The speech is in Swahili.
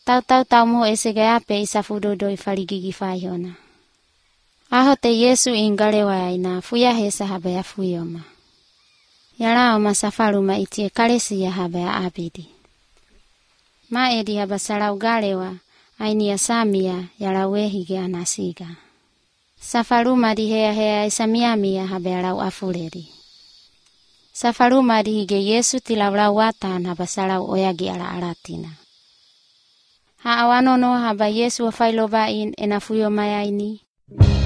Tau mo esegayape isafudodo ifarigigi fayona. Ahote Yesu ingalewa ina fuya hesa habaya fuyoma. Yarao masafaruma itie kalesi ya habaya abidi. Maedi habasarau galewa aini ya samia yarawehige anasiga. Safaruma di hea isamiami ya haberau afuredi. Safaruma di hige Yesu tilawlau watan habasarau oyagi aratina. Haawanono haba Yesu wafailobain enafuyo maya ini.